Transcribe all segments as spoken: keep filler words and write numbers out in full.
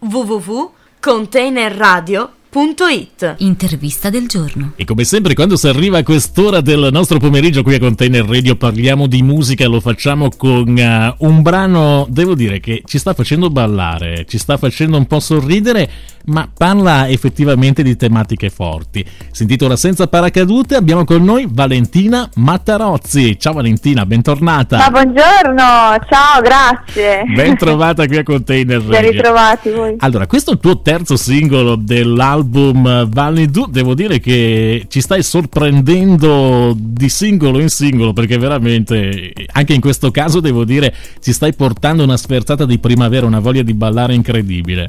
w w w punto container radio punto it. Intervista del giorno. E come sempre quando si arriva a quest'ora del nostro pomeriggio qui a Container Radio parliamo di musica, lo facciamo con uh, un brano, devo dire che ci sta facendo ballare, ci sta facendo un po' sorridere, ma parla effettivamente di tematiche forti. Si intitola Senza paracadute, abbiamo con noi Valentina Mattarozzi. Ciao Valentina, bentornata. Ma buongiorno, ciao, grazie. Ben trovata qui a Container Radio. Ben ritrovati voi. Allora, questo è il tuo terzo singolo dell'album Validou. Devo dire che ci stai sorprendendo di singolo in singolo, perché veramente anche in questo caso devo dire ci stai portando una sferzata di primavera, una voglia di ballare incredibile.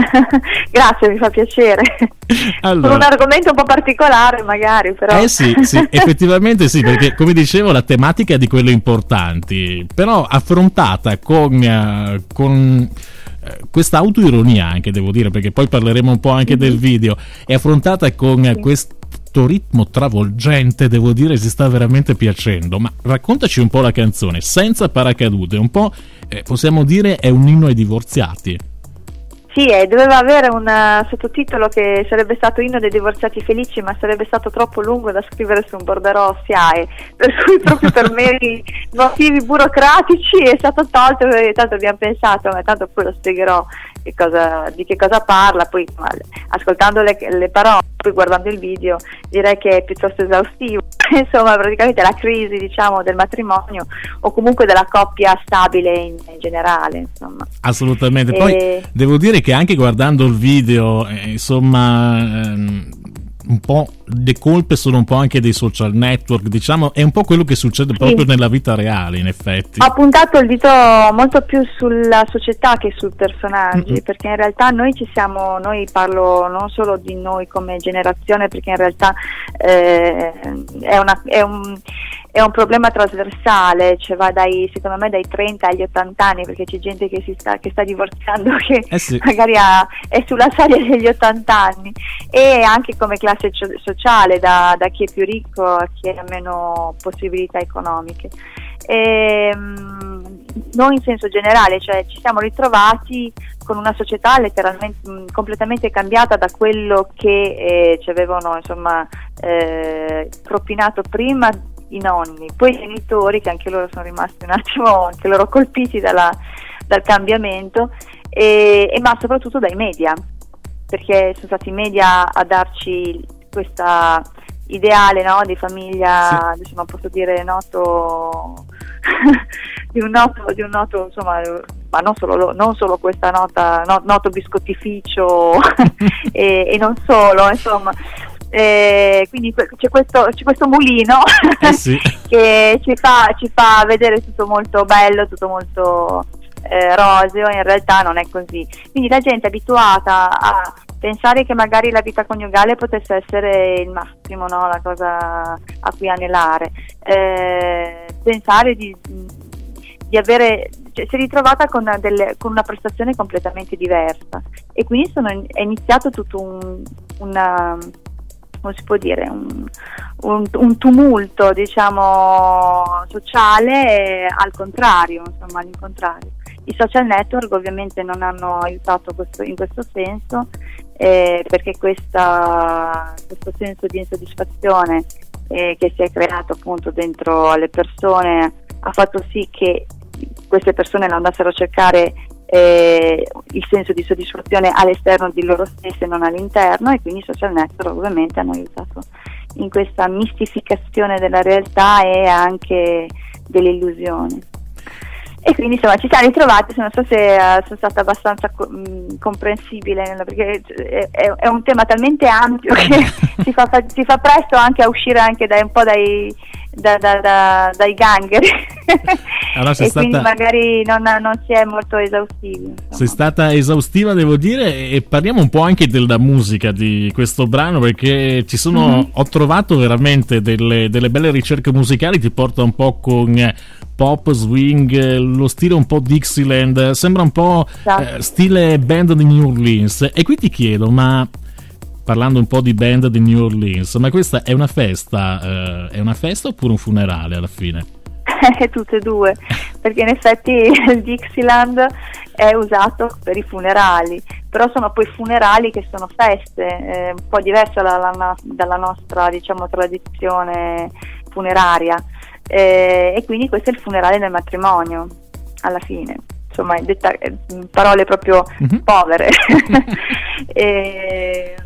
Grazie, mi fa piacere. Allora, con un argomento un po' particolare magari, però. Eh sì, sì, effettivamente sì, perché come dicevo la tematica è di quelle importanti, però affrontata con, uh, con questa autoironia anche, devo dire, perché poi parleremo un po' anche del video, è affrontata con sì. questo ritmo travolgente, devo dire, si sta veramente piacendo. Ma raccontaci un po' la canzone Senza paracadute, un po' eh, possiamo dire è un inno ai divorziati. Sì, eh, doveva avere un uh, sottotitolo che sarebbe stato Inno dei divorziati felici, ma sarebbe stato troppo lungo da scrivere su un borderò S I A E, per cui proprio per meri motivi burocratici è stato tolto, e tanto abbiamo pensato, ma tanto poi lo spiegherò che cosa, di che cosa parla, poi ma, ascoltando le, le parole, poi guardando il video direi che è piuttosto esaustivo. Insomma, praticamente la crisi, diciamo, del matrimonio o comunque della coppia stabile in, in generale, insomma. Assolutamente. Poi e... devo dire che anche guardando il video, eh, insomma, ehm, un po' le colpe sono un po' anche dei social network, diciamo, è un po' quello che succede proprio sì. nella vita reale, in effetti. Ho puntato il dito molto più sulla società che sui personaggi, mm-hmm. perché in realtà noi ci siamo, noi parlo non solo di noi come generazione, perché in realtà eh, è una è un è un problema trasversale, cioè va dai, secondo me, dai trenta agli ottanta anni, perché c'è gente che si sta che sta divorziando che eh sì. magari ha, è sulla soglia degli ottanta anni, e anche come classe sociale, da, da chi è più ricco a chi ha meno possibilità economiche. E, noi in senso generale, cioè ci siamo ritrovati con una società letteralmente mh, completamente cambiata da quello che eh, ci avevano, insomma, eh, propinato prima i nonni, poi i genitori, che anche loro sono rimasti un attimo anche loro colpiti dalla, dal cambiamento, e, e ma soprattutto dai media, perché sono stati i media a darci questa ideale, no, di famiglia, sì. diciamo, posso dire noto di un noto di un noto insomma, ma non solo non solo questa nota no, noto biscottificio e, e non solo, insomma. Eh, quindi c'è questo, c'è questo mulino eh sì. che ci fa, ci fa vedere tutto molto bello, tutto molto eh, roseo, in realtà non è così. Quindi la gente è abituata a pensare che magari la vita coniugale potesse essere il massimo, no? La cosa a cui anelare, eh, pensare di, di avere, cioè, si è ritrovata con, delle, con una prestazione completamente diversa, e quindi sono, è iniziato tutto un, una come si può dire, un, un, un tumulto, diciamo, sociale, al contrario, insomma, all'incontrario. I social network ovviamente non hanno aiutato questo, in questo senso, eh, perché questa, questo senso di insoddisfazione eh, che si è creato appunto dentro alle persone ha fatto sì che queste persone lo andassero a cercare Eh, il senso di soddisfazione all'esterno di loro stesse, non all'interno, e quindi i social network ovviamente hanno aiutato in questa mistificazione della realtà e anche delle illusioni. E quindi insomma ci siamo ritrovati, non so se uh, sono stata abbastanza co- mh, comprensibile, perché è, è, è un tema talmente ampio che si, fa, fa, si fa presto anche a uscire anche dai, un po' dai Da, da, da, dai gangheri allora, e stata... quindi magari non, non si è molto esaustivi, insomma. Sei stata esaustiva, devo dire, e parliamo un po' anche della musica di questo brano, perché ci sono mm-hmm. ho trovato veramente delle, delle belle ricerche musicali, ti porta un po' con pop, swing, lo stile un po' Dixieland, sembra un po' esatto. eh, stile band di New Orleans, e qui ti chiedo, ma parlando un po' di band di New Orleans, ma questa è una festa, eh, è una festa oppure un funerale alla fine? Tutte e due, perché in effetti il Dixieland è usato per i funerali, però sono poi funerali che sono feste, eh, un po' diverse dalla, dalla nostra, diciamo, tradizione funeraria, eh, e quindi questo è il funerale del matrimonio alla fine, insomma, detta, eh, parole proprio mm-hmm. povere. e,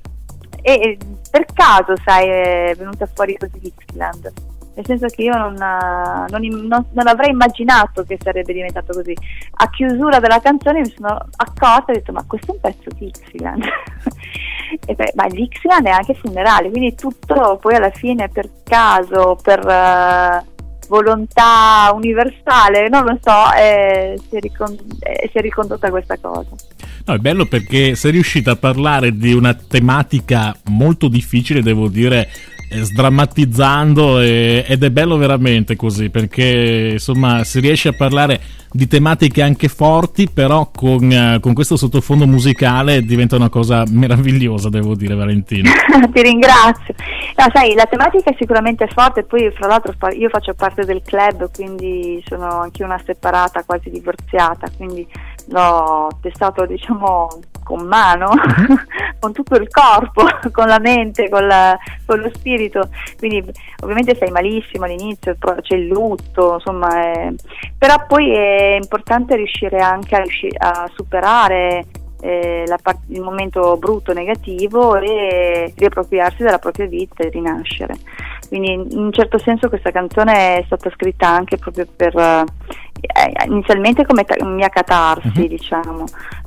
e per caso, sai, è venuta fuori così Dixieland, nel senso che io non, non, non, non avrei immaginato che sarebbe diventato così. A chiusura della canzone mi sono accorta e ho detto: ma questo è un pezzo Dixieland. E beh, ma il Dixieland è anche funerale, quindi tutto poi alla fine per caso, per uh, volontà universale, non lo so, eh, si, è ricond- eh, si è ricondotta questa cosa. No, è bello perché sei riuscita a parlare di una tematica molto difficile, devo dire, sdrammatizzando, e, ed è bello veramente così, perché insomma si riesce a parlare di tematiche anche forti, però con, uh, con questo sottofondo musicale diventa una cosa meravigliosa, devo dire, Valentina. Ti ringrazio. No, sai, la tematica è sicuramente forte, poi fra l'altro io faccio parte del club, quindi sono anche una separata, quasi divorziata, quindi l'ho testato, diciamo, con mano, uh-huh. con tutto il corpo, con la mente, con, la, con lo spirito, quindi ovviamente sei malissimo all'inizio, c'è il lutto, insomma, è... però poi è importante riuscire anche a, riuscire a superare eh, la part- il momento brutto, negativo, e riappropriarsi della propria vita e rinascere. Quindi in un certo senso questa canzone è stata scritta anche proprio per eh, inizialmente come ta- mia catarsi, uh-huh. diciamo.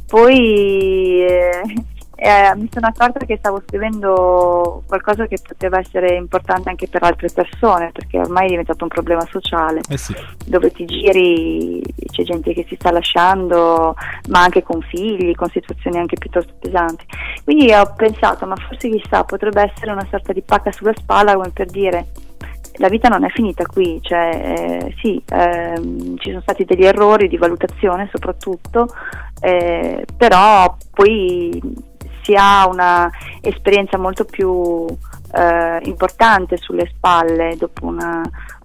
Poi eh, eh, mi sono accorta che stavo scrivendo qualcosa che poteva essere importante anche per altre persone, perché ormai è diventato un problema sociale, eh sì. dove ti giri c'è gente che si sta lasciando, ma anche con figli, con situazioni anche piuttosto pesanti. Quindi ho pensato, ma forse chissà, potrebbe essere una sorta di pacca sulla spalla, come per dire: la vita non è finita qui, cioè eh, sì, ehm, ci sono stati degli errori di valutazione soprattutto, eh, però poi si ha una esperienza molto più eh, importante sulle spalle dopo una,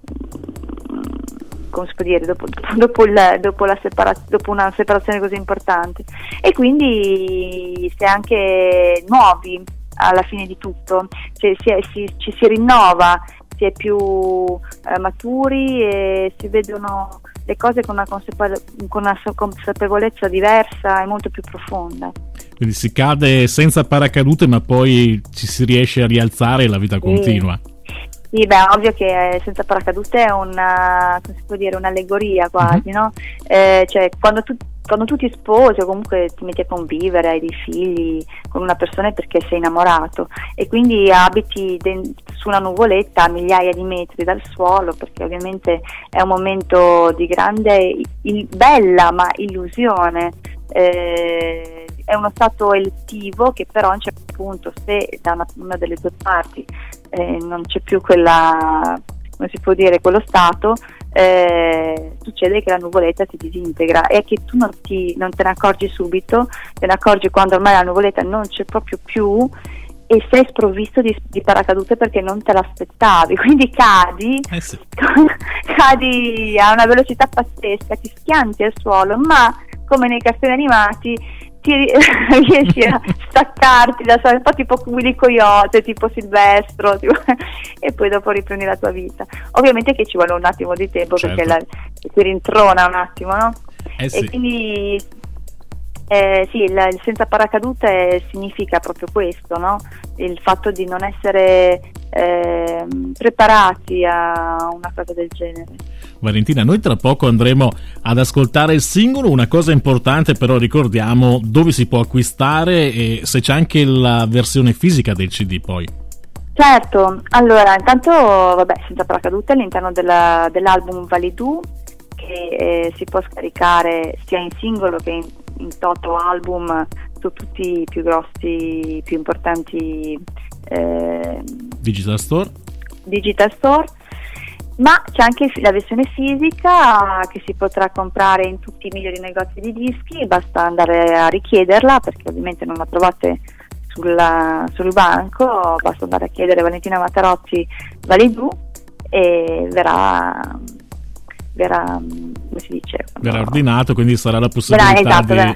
come si può dire, dopo, dopo, il, dopo, la separa- dopo una separazione così importante, e quindi si è anche nuovi alla fine di tutto, cioè si è, si, ci si rinnova, si è più eh, maturi e si vedono le cose con una, consapevo- con una consapevolezza diversa e molto più profonda. Quindi si cade senza paracadute, ma poi ci si riesce a rialzare e la vita continua. Sì, sì, beh, ovvio che senza paracadute è una, come si può dire, un'allegoria quasi, uh-huh. no? Eh, cioè quando tu quando tu ti sposi o comunque ti metti a convivere, hai dei figli con una persona, è perché sei innamorato, e quindi abiti de- su una nuvoletta a migliaia di metri dal suolo, perché ovviamente è un momento di grande, il- bella ma illusione, eh, è uno stato elettivo che però a un certo punto, se da una, una delle due parti eh, non c'è più quella, come si può dire, quello stato, Eh, succede che la nuvoletta si disintegra, e che tu non, ti, non te ne accorgi subito, te ne accorgi quando ormai la nuvoletta non c'è proprio più e sei sprovvisto di, di paracadute perché non te l'aspettavi, quindi cadi, eh sì. cadi a una velocità pazzesca, ti schianti al suolo, ma come nei cartoni animati ti riesci a staccarti da un po' tipo Willy Coyote, tipo Silvestro, tipo, e poi dopo riprendi la tua vita. Ovviamente che ci vuole un attimo di tempo, certo. perché la, ti rintrona un attimo, no? Eh sì. E quindi eh, sì, il, il senza paracadute significa proprio questo, no? Il fatto di non essere eh, preparati a una cosa del genere. Valentina, noi tra poco andremo ad ascoltare il singolo. Una cosa importante però, ricordiamo dove si può acquistare e se c'è anche la versione fisica del C D poi. Certo, allora intanto vabbè, senza paracadute all'interno della, dell'album Validou, che eh, si può scaricare sia in singolo che in, in toto album su tutti i più grossi, più importanti eh, Digital Store. Digital Store. Ma c'è anche la versione fisica che si potrà comprare in tutti i migliori negozi di dischi, basta andare a richiederla, perché ovviamente non la trovate sulla, sul banco, basta andare a chiedere Valentina Matarozzi Validou e verrà, verrà, come si dice? Verrà ordinato, quindi sarà la possibilità verrà, esatto, di, verrà.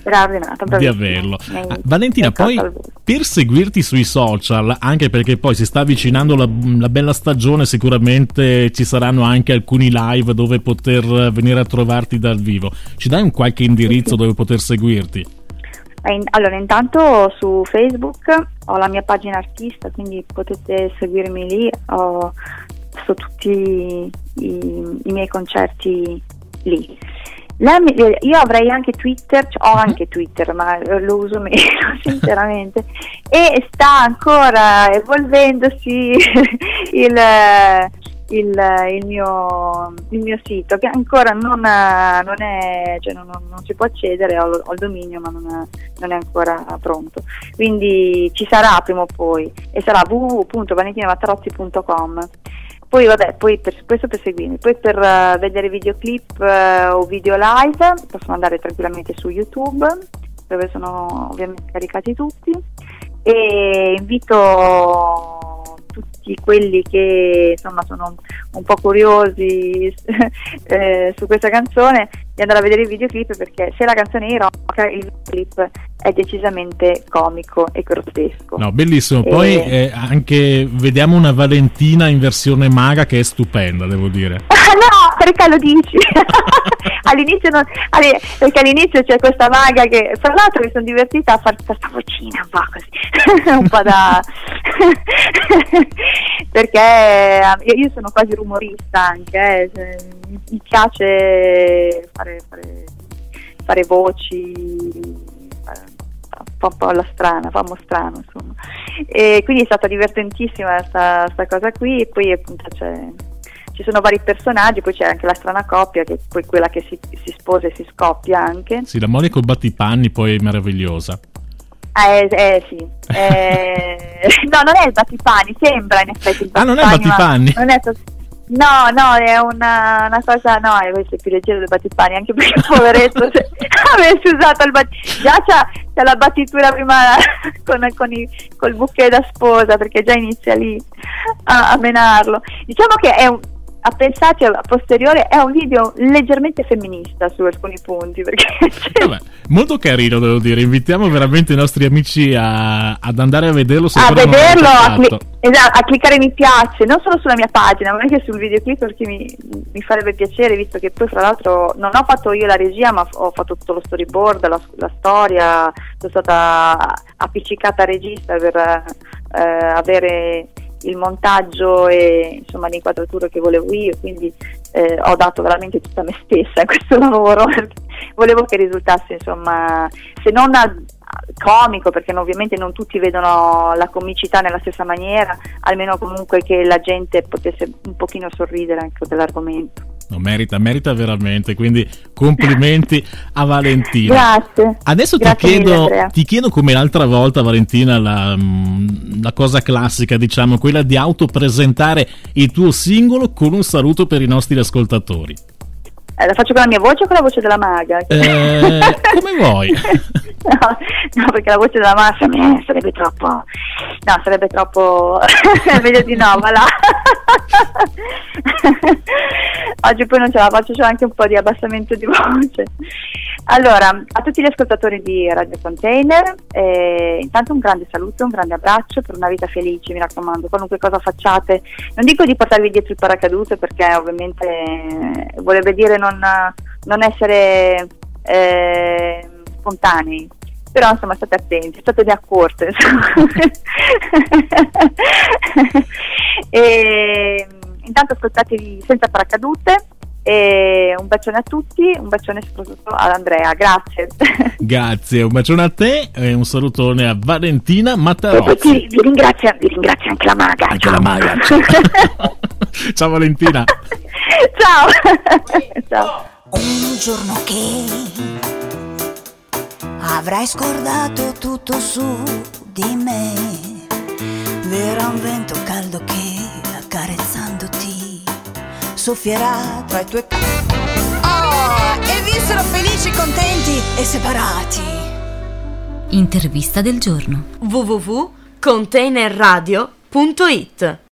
straordinario, di averlo. Ah, Valentina, poi per seguirti sui social, anche perché poi si sta avvicinando la, la bella stagione, sicuramente ci saranno anche alcuni live dove poter venire a trovarti dal vivo. Ci dai un qualche indirizzo dove poter seguirti? Allora, intanto su Facebook ho la mia pagina artista, quindi potete seguirmi lì, ho su tutti i, i miei concerti lì. La, io avrei anche Twitter, cioè ho anche Twitter, ma lo uso meno sinceramente, e sta ancora evolvendosi il, il, il, mio, il mio sito, che ancora non, non è, cioè non, non si può accedere, ho, ho il dominio ma non è, non è ancora pronto, quindi ci sarà prima o poi, e sarà w w w punto valentina mattarozzi punto com. Poi vabbè, poi per, questo per seguirmi, poi per uh, vedere videoclip uh, o video live possono andare tranquillamente su YouTube, dove sono ovviamente caricati tutti, e invito tutti quelli che insomma sono un po' curiosi eh, su questa canzone di andare a vedere il videoclip, perché se la canzone è ironica, il videoclip è decisamente comico e grottesco. No, bellissimo. Poi e... eh, anche vediamo una Valentina in versione maga che è stupenda, devo dire. No, perché lo dici? all'inizio non, all', perché all'inizio c'è questa maga che, tra l'altro, mi sono divertita a fare questa vocina un po' così, un po' da perché io sono quasi rumorista anche, eh. Mi piace fare, fare, fare voci, fare un po', un po' alla strana, famo strano, insomma. E quindi è stata divertentissima sta, sta cosa qui, e poi appunto c'è, ci sono vari personaggi, poi c'è anche la strana coppia, che è poi quella che si, si sposa e si scoppia anche. Sì, la moglie col battipanni poi è meravigliosa. Eh, eh sì, eh, no, non è il battipanni, sembra in effetti il battipanni. Ah, non è il battipanni? Non è to- no, no, è una, una cosa, no, questo è più leggero del battipanni, anche perché poveretto se avessi usato il battipanni, già c'ha, c'ha la battitura prima con, con i, col bouquet da sposa, perché già inizia lì a, a menarlo. Diciamo che è un, a pensarci a posteriore, è un video leggermente femminista su alcuni punti, perché vabbè, molto carino, devo dire. Invitiamo veramente i nostri amici a, ad andare a vederlo, se a vederlo, a, cli- esatto, a cliccare mi piace, non solo sulla mia pagina ma anche sul videoclip, perché mi, mi farebbe piacere, visto che poi fra l'altro non ho fatto io la regia, ma ho fatto tutto lo storyboard, la, la storia, sono stata appiccicata regista per eh, avere il montaggio e insomma l'inquadratura che volevo io, quindi eh, ho dato veramente tutta me stessa a questo lavoro. Volevo che risultasse, insomma, se non a, comico, perché ovviamente non tutti vedono la comicità nella stessa maniera, almeno comunque che la gente potesse un pochino sorridere anche dell'argomento. No, merita, merita veramente, quindi complimenti a Valentina. Grazie. Adesso Grazie ti chiedo, mille, ti chiedo come l'altra volta, Valentina, la, la cosa classica, diciamo, quella di autopresentare il tuo singolo con un saluto per i nostri ascoltatori. Eh, la faccio con la mia voce o con la voce della maga? Eh, come vuoi. No, no, perché la voce della maga eh, sarebbe troppo, no, sarebbe troppo meglio di no, ma là oggi poi non ce la faccio, c'ho anche un po' di abbassamento di voce. Allora, a tutti gli ascoltatori di Radio Container, eh, intanto un grande saluto, un grande abbraccio per una vita felice, mi raccomando, qualunque cosa facciate, non dico di portarvi dietro il paracadute, perché ovviamente eh, vorrebbe dire non, non essere eh, spontanei, però insomma state attenti, state di accorte, e intanto ascoltatevi senza paracadute, e un bacione a tutti, un bacione soprattutto ad Andrea, grazie. Grazie, un bacione a te e un salutone a Valentina Mattarozzi. Vi, vi ringrazio, vi ringrazio anche la maga. Anche ciao. la maga. Ciao, ciao Valentina. Ciao. Ciao. Un giorno che avrai scordato tutto su di me, verrà un vento caldo che accarezzandoti soffierà tra i tuoi oh, e vissero felici, contenti e separati. Intervista del giorno. w w w punto containerradio punto it